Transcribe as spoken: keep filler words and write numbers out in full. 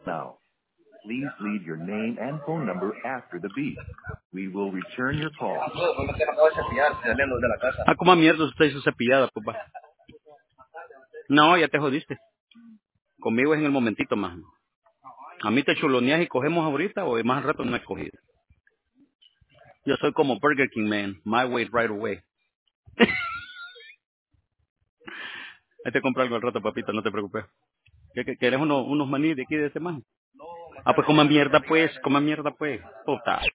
Now, please leave your name and phone number after the beep. We will return your call. Ah, como mierda usted hizo cepillada, papá. No, ya te jodiste. Conmigo es en el momentito más. A mí te chuloneas y cogemos ahorita o más rato no he cogido. Yo soy como Burger King, man. My way right away. Ahí te compro algo al rato, papito, no te preocupes. ¿Qué, qué, ¿Quieres unos, unos maní de aquí de este man? Ah, pues coma mierda, pues. Coma mierda, pues. Puta.